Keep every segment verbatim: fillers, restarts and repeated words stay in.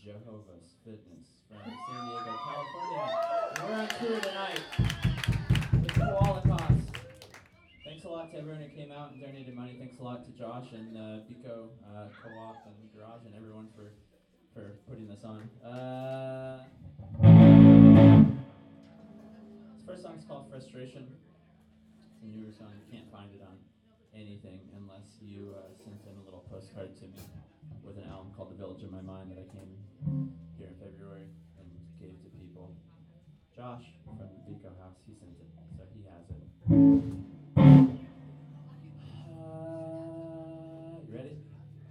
Jehovah's Fitness from San Diego, California. And we're on tour tonight with Koala Cops. Thanks a lot to everyone who came out and donated money. Thanks a lot to Josh and uh, Pico uh, Co-op and Garage and everyone for, for putting this on. Uh, this first song is called Frustration. It's a newer song. You can't find it on anything unless you uh, sent in a little postcard to me with an album called The Village of My Mind that I came here in February and gave to people. Josh from the Vico House, he sent it, so he has it. Uh, you ready?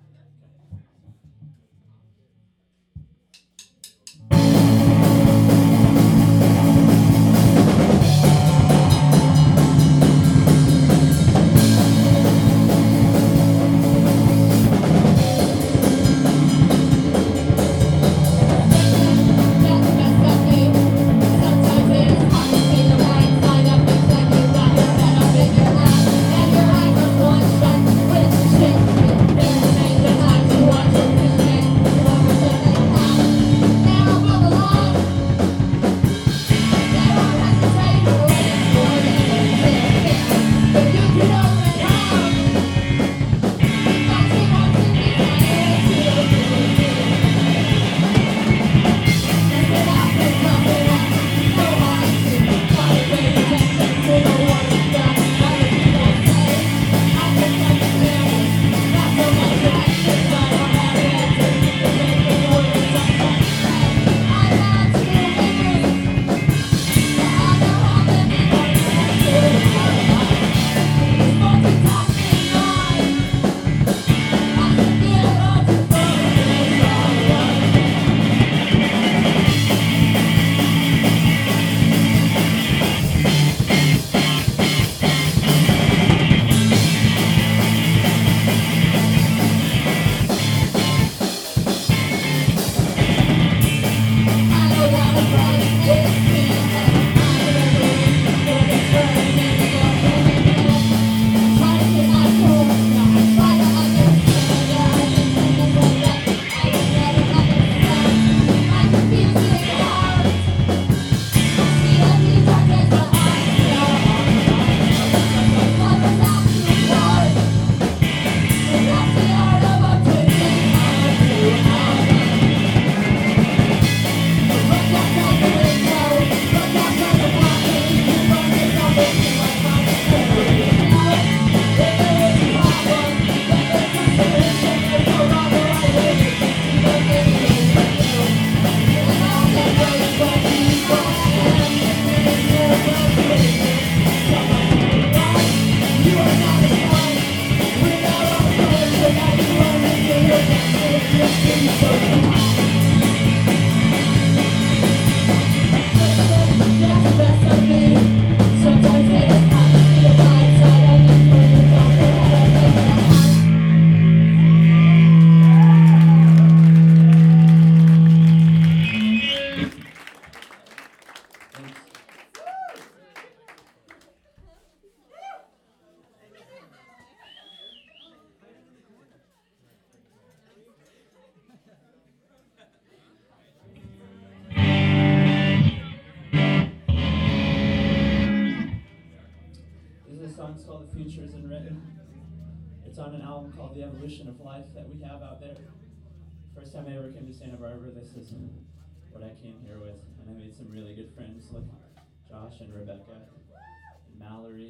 Josh and Rebecca and Mallory.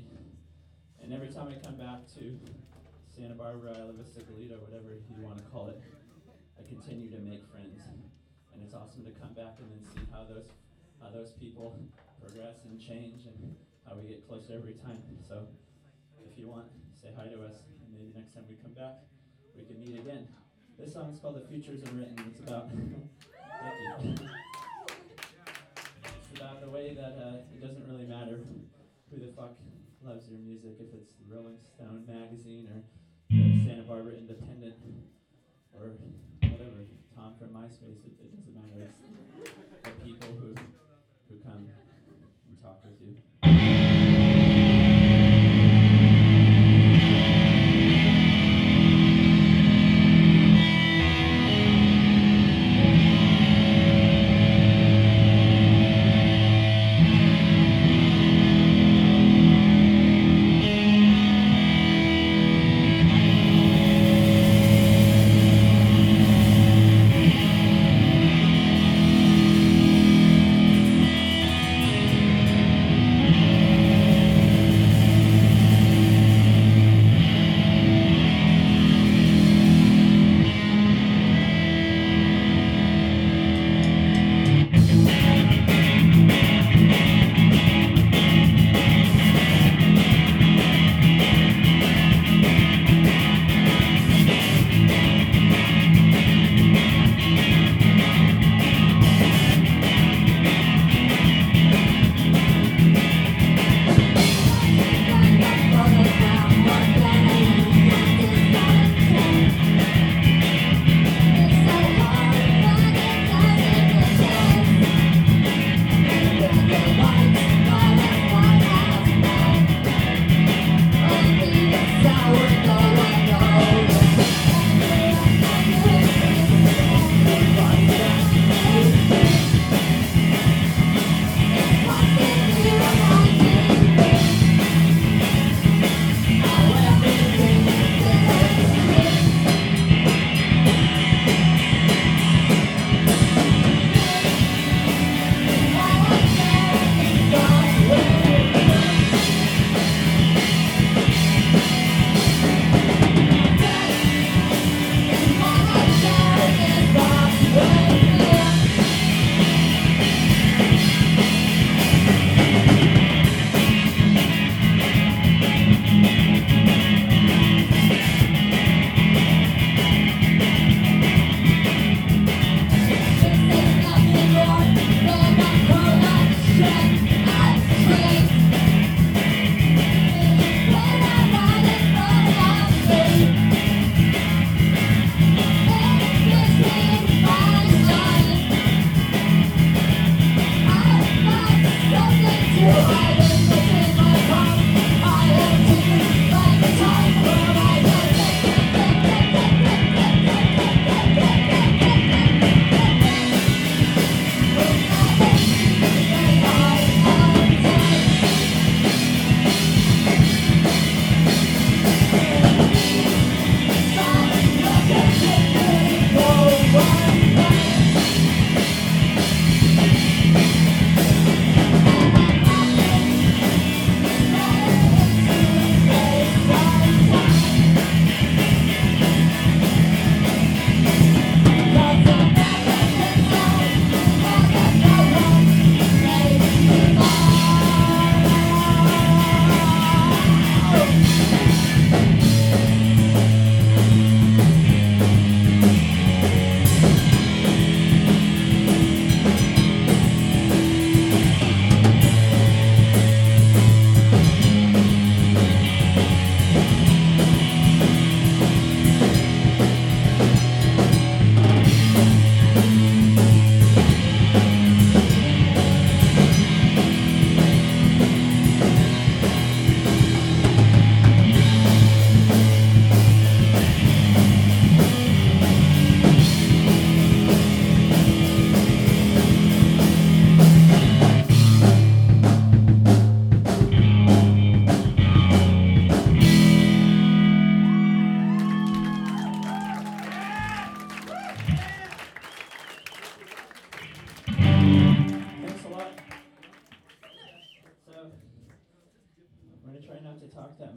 And every time I come back to Santa Barbara, Isla Vista, Goleta, whatever you want to call it, I continue to make friends. And it's awesome to come back and then see how those how those people progress and change and how we get closer every time. So if you want, say hi to us. And maybe next time we come back, we can meet again. This song is called The Futures Unwritten. It's about, thank you. About the way that uh, it doesn't really matter who the fuck loves your music, if it's the Rolling Stone magazine or the Santa Barbara Independent or whatever, Tom from MySpace, it, it doesn't matter. It's the people who, who come and talk with you.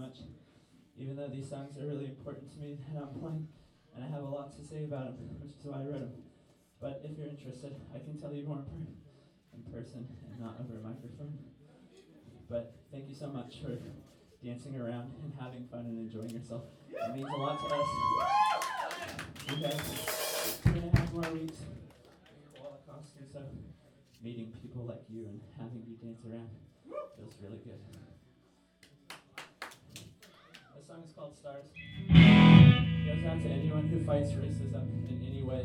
much. Even though these songs are really important to me that I'm playing, and I have a lot to say about them, which is why I wrote them. But if you're interested, I can tell you more in, per- in person and not over a microphone. But thank you so much for dancing around and having fun and enjoying yourself. It means a lot to us. We have two and a half more weeks of Holocaust, and so meeting people like you and having you dance around feels really good. The song is called Stars. It goes out to anyone who fights racism in any way.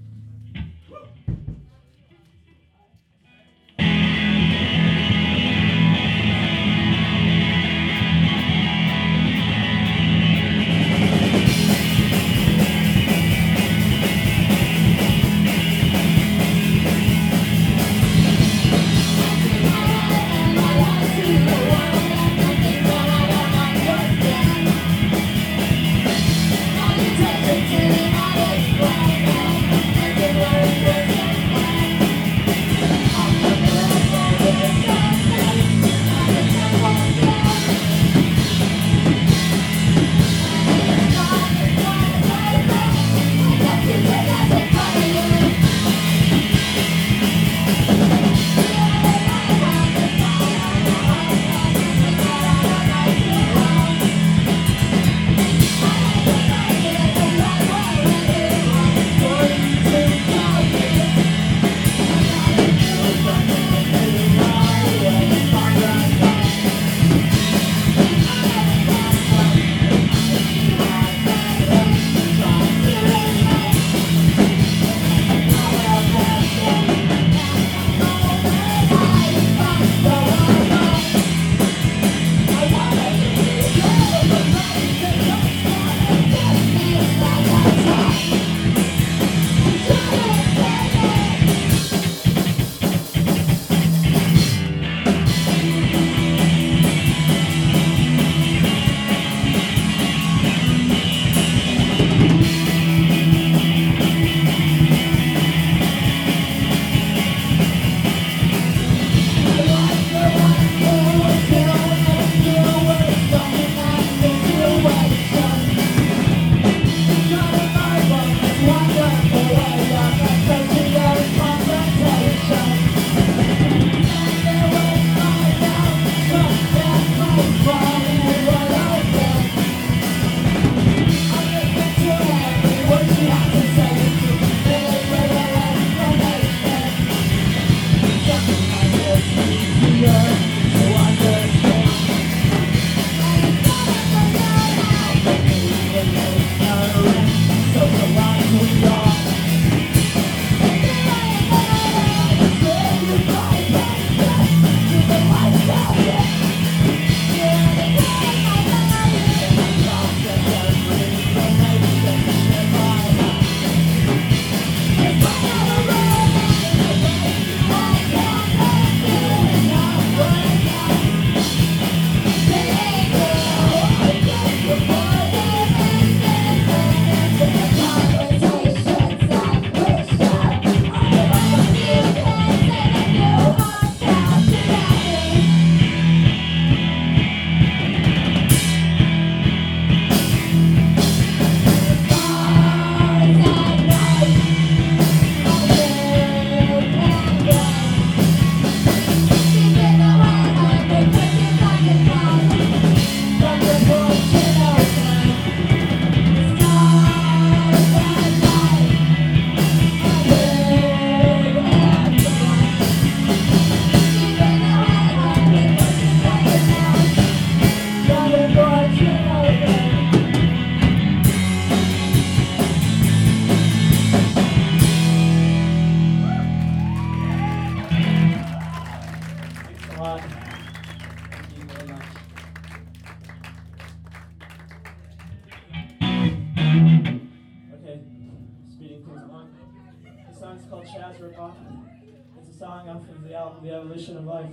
The Evolution of Life.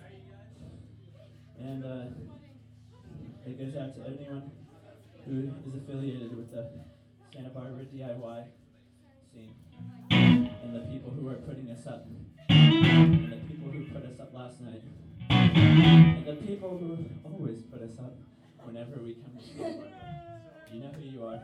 And uh, it goes out to anyone who is affiliated with the Santa Barbara D I Y scene. And the people who are putting us up. And the people who put us up last night. And the people who always put us up. whenever we come to Santa Barbara. You know who you are.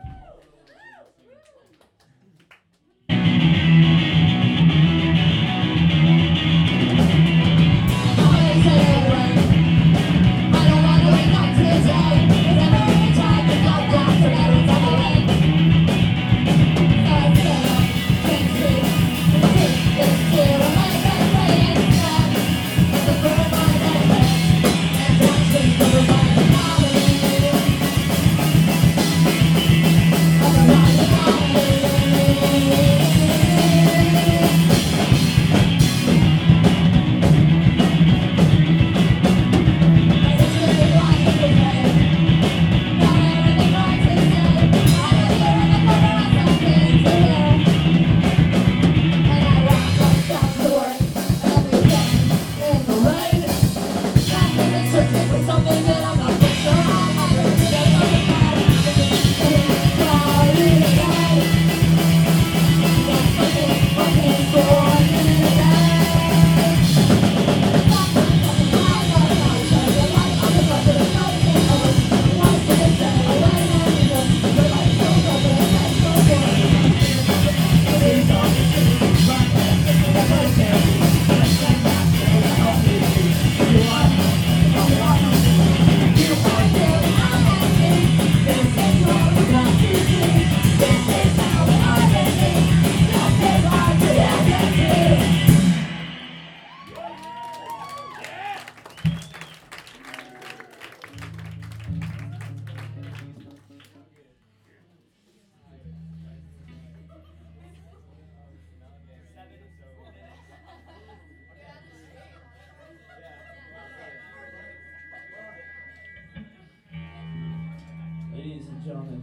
Ladies and gentlemen,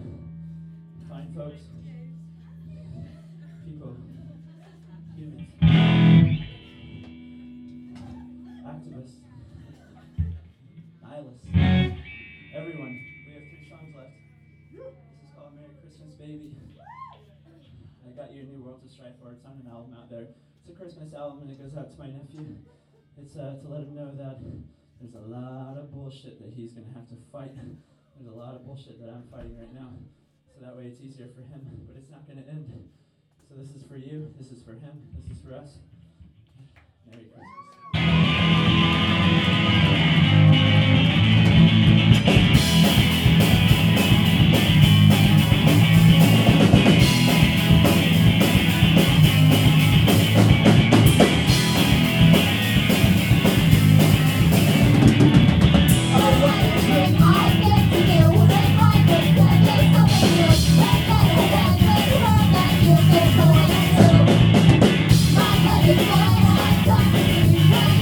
fine folks, people, humans, activists, nihilists, everyone. We have three songs left. This is called Merry Christmas, Baby. I got you a new world to strive for. It's on an album out there. It's a Christmas album and it goes out to my nephew. It's uh, to let him know that there's a lot of bullshit that he's going to have to fight. There's a lot of bullshit that I'm fighting right now. So that way it's easier for him, but it's not going to end. So this is for you, this is for him, this is for us. Merry Christmas. Bye.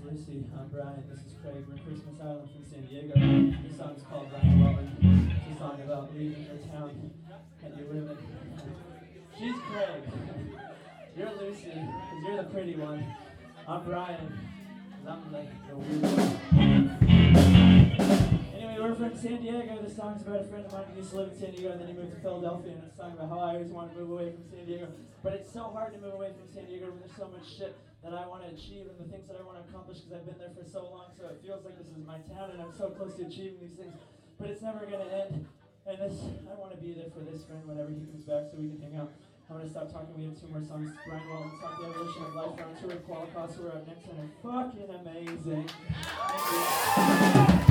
Lucy. I'm Brian. This is Craig. We're Christmas Island from San Diego. This song is called Brian Wellman. It's a song about leaving your town that you live in. She's Craig. You're Lucy, because you're the pretty one. I'm Brian, because I'm like the weird one. Anyway, we're from San Diego. This song's about a friend of mine who used to live in San Diego, and then he moved to Philadelphia, and it's a song about how I always want to move away from San Diego. But it's so hard to move away from San Diego when there's so much shit that I want to achieve and the things that I want to accomplish, because I've been there for so long, so it feels like this is my town and I'm so close to achieving these things, but it's never going to end. And this, I want to be there for this friend whenever he comes back so we can hang out. I'm going to stop talking. We have two more songs. Brian Wellman, Talk the Evolution of Life, round two with Qualicost, who are up next, and they're fucking amazing. Thank you.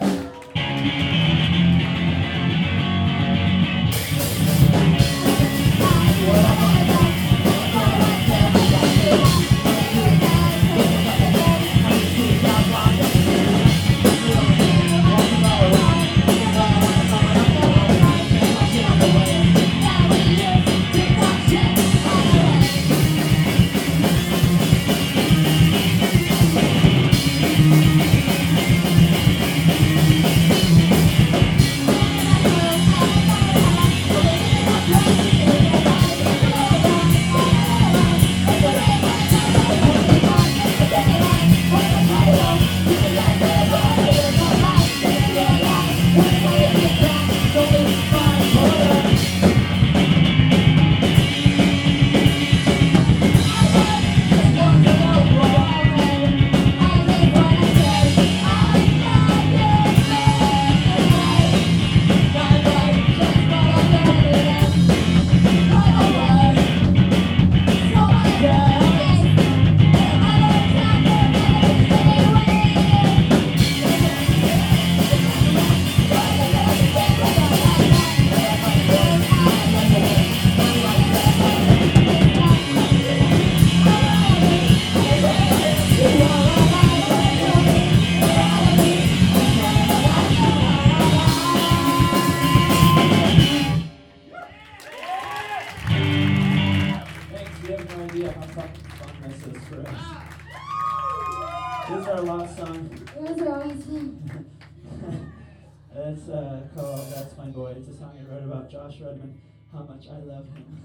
This is our last song. This is our last song. It's uh, called That's My Boy. It's a song I wrote about Josh Redman, how much I love him.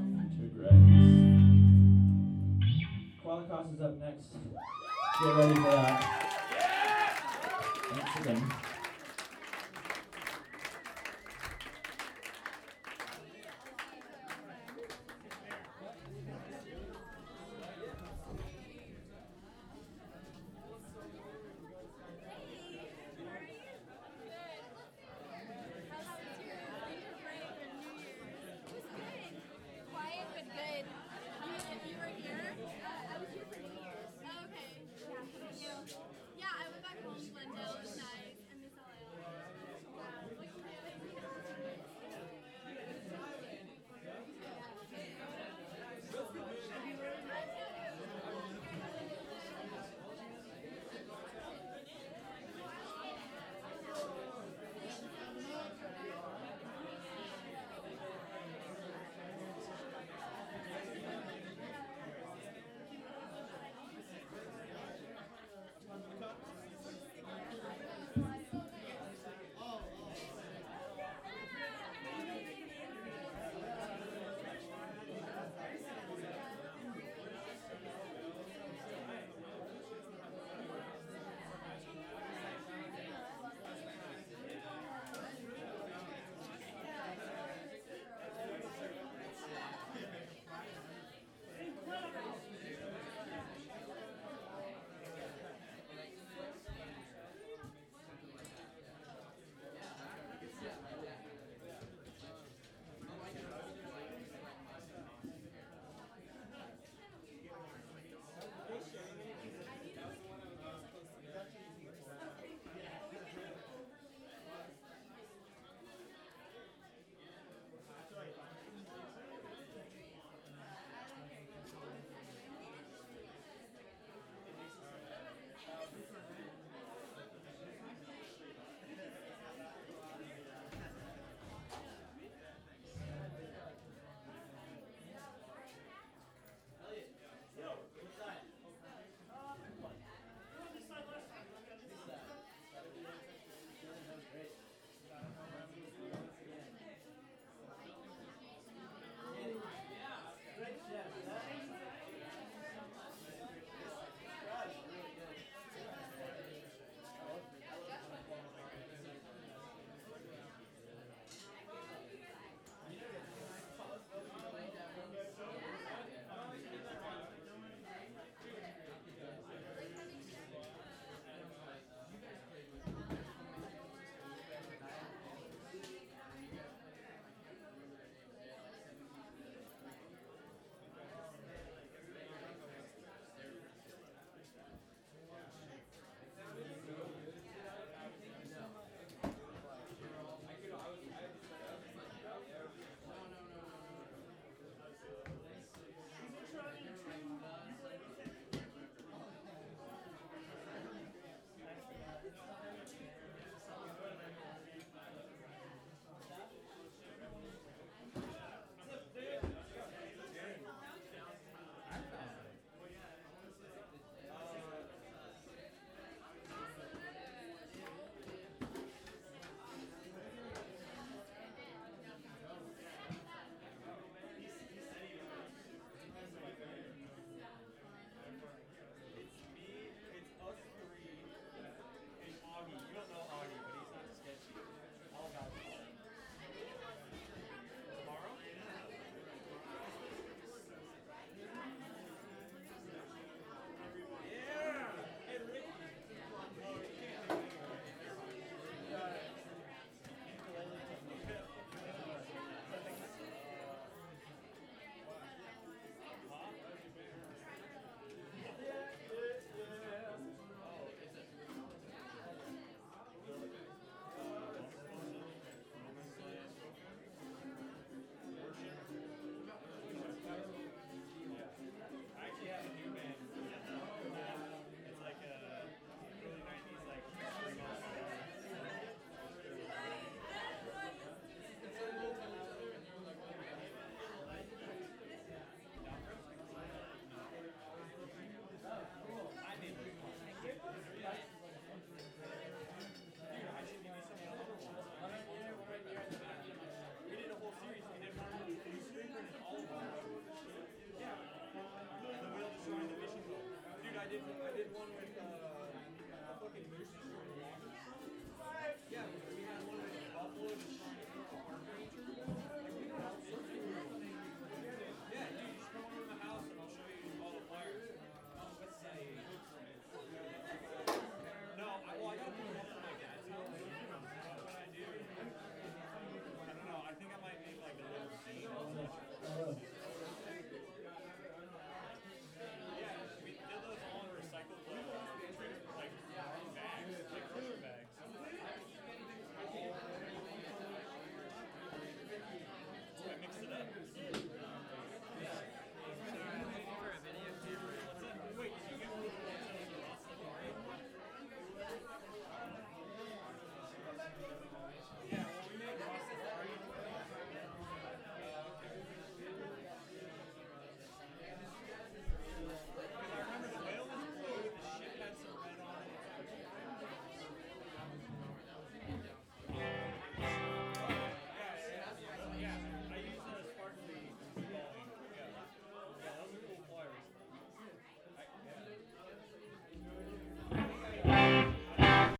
Qualicost is up next. Get ready for that.